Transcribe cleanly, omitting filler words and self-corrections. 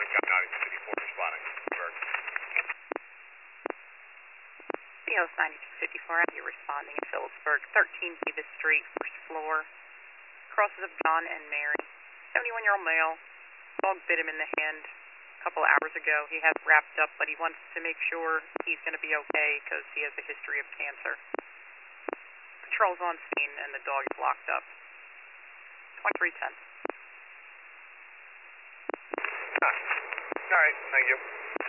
Orange County 9254 responding. Berg. Neos 9254, you're responding in Phillipsburg, 13 Davis Street, first floor. Crosses of John and Mary. 71-year-old male. Dog bit him in the hand a couple hours ago. He has wrapped up, but he wants to make sure he's going to be okay because he has a history of cancer. Patrol's on scene and the dog is locked up. 2310. All right, thank you.